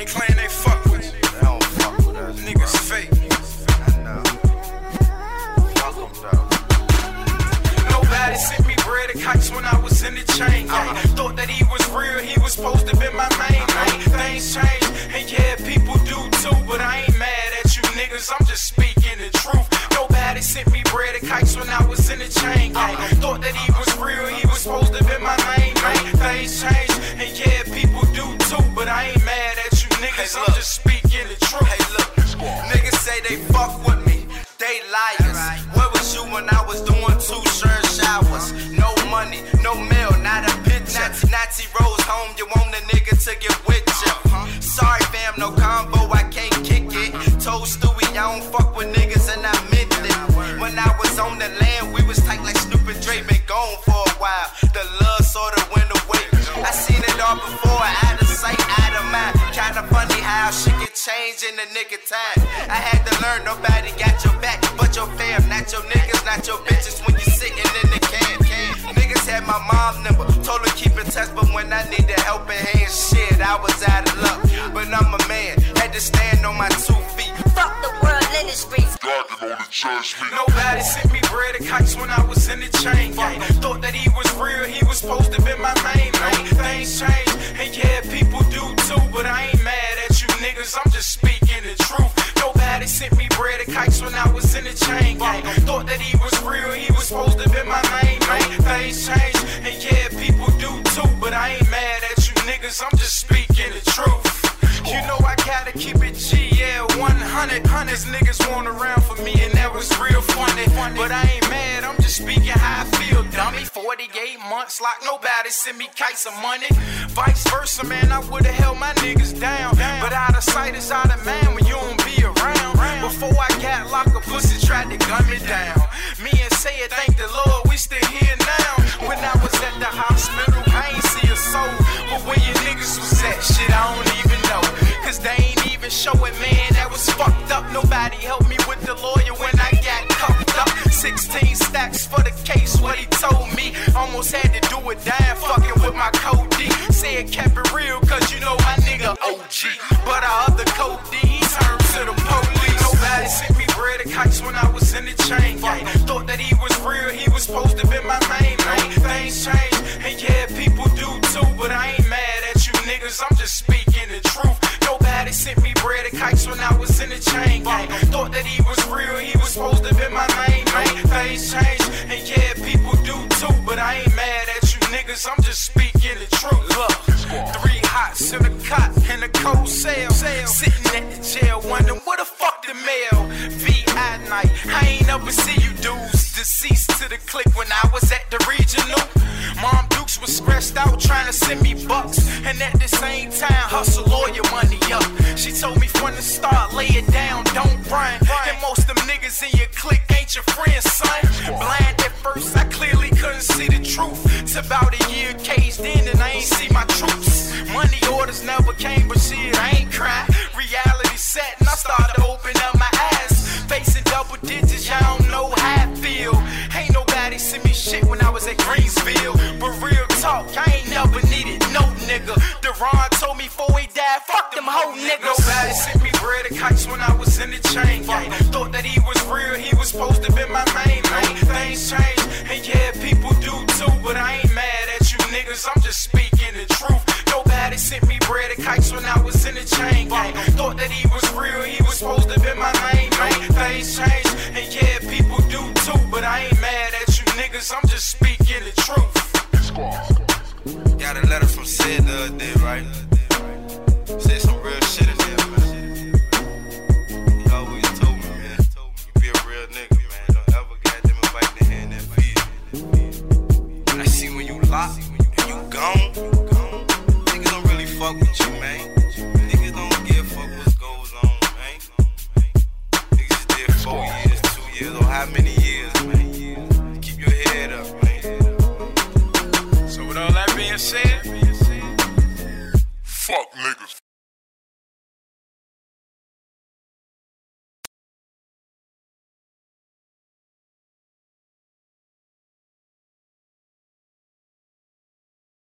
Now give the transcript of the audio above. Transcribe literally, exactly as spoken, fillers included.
they claim they fuck with you. They don't fuck with us. Niggas fake. I know. Fuck them though. Nobody sent me bread and kites when I was in the chain gang. Thought that he was real, he was supposed to be my main man. Things change, and yeah, people do too, but I ain't mad at you niggas, I'm just speaking the truth. Nobody sent me bread and kites when I was in the chain gang. Thought that he was real, he was supposed to be my main man. Things change, and yeah, people do too, but I ain't mad at you niggas, I'm just speaking the truth. Hey look, niggas say they fuck with me, they liars. Where was you when I was doing two shirt showers? No money, no mail, not a picture. Nazi, Nazi Rose home, you want a nigga to get with you. Sorry fam, no combo, I can't kick it. Told Stewie I don't fuck with niggas and I meant it. When I was on the land, we was tight like Snoop and Dre, been gone for a while. The love sorta went away. I seen it all before, out of sight, out of mind. Kinda funny how shit can change in the nick of time. I had to learn nobody got your back but your fam, not your niggas, not your bitches when you sitting in the can. can. Niggas had my mom number, told her keep in touch, but when I needed helping hand, shit, I was out of luck. But I'm a man, had to stand on my two feet. Fuck the world in the streets. God can only judge me. Nobody sent me bread and kites when I was in the chain gang. Thought that he was real, he was supposed to be my main man. Things change, and yeah, people do too, but I ain't mad at you niggas, I'm just speaking the truth. Nobody sent me bread and kites when I was in the chain gang. Thought that he was real, he was supposed to be my main man. Things change, and yeah, people do too, but I ain't mad at you niggas, I'm just speaking the truth. You know I gotta keep it G, yeah, one hundred. Hundreds niggas want around for me, and that was real funny. But I ain't mad, I'm just speaking how I feel, dummy. forty-eight months, like nobody sent me kites of money. Vice versa, man, I would've held my niggas down. But out of sight is out of mind when you don't be around. Before I got locked, a pussy tried to gun me down. Me and say it, thank the Lord, we still here now. When I was at the hospital, I ain't see a soul. But where your niggas was at, shit, I don't even know. Cause they ain't even showing, man, that was fucked up. Nobody helped me with the lawyer when I got cuffed up. sixteen stacks for the case, what he told me. Almost had to do it down, fucking with my code D. Said kept it real, cause you know my nigga O G. But our other code D, he turned to the police. Nobody sent me bread and kites when I was in the chain gang. Thought that he was real, he was supposed to be my main man. Things change, and yeah, people do too, but I ain't mad at you niggas, I'm just speaking the truth. Nobody sent me bread and kites when I was in the chain gang. Thought that he was real, he was supposed to be my main man. Things change, and yeah, people do too, but I ain't mad at you niggas, I'm just speaking the truth. Look, three hots in a cot in a cold cell, sitting at the jail wondering where the fuck the mail. V I night, I ain't never see you dudes. Deceased to the click when I was at the regional. Mom Dukes was stressed out trying to send me bucks, and at the same time hustle lawyer money up. She told me from the start, lay it down, don't run. And most them niggas in your clique ain't your friends, son. Blind at first, I clearly couldn't see the truth. It's about a year caged in and I ain't see my troops. Money orders never came, but shit, I ain't cry. Reality set and I started to open up my eyes. Facing double digits, y'all don't know how I feel. Ain't nobody send me shit when I was at Greensville. But real talk, I ain't never needed no nigga. Deron told me before he died, fuck them whole niggas. Nobody sent me bread and kites when I was in the chain gang. Thought that he was real, he was supposed to be my main man. Things change, and yeah, people do too, but I ain't mad at you niggas, I'm just speaking the truth. Nobody sent me bread and kites when I was in the chain gang. Thought that he was real, he was supposed to be my main man. Things change, and yeah, people do too, but I ain't mad at you niggas, I'm just speaking the truth. Got a letter from Sid the other day, right? Said some real shit in there, man. He always told me, man, you be a real nigga, man. Don't ever goddamn invite the hand that feed. But I see when you lock and you gone, niggas don't really fuck with you, man. Niggas don't give a fuck what goes on, man. Niggas just did four years, two years, or how many years, man. Keep your head up, man. So with all that being said, Fuck niggas.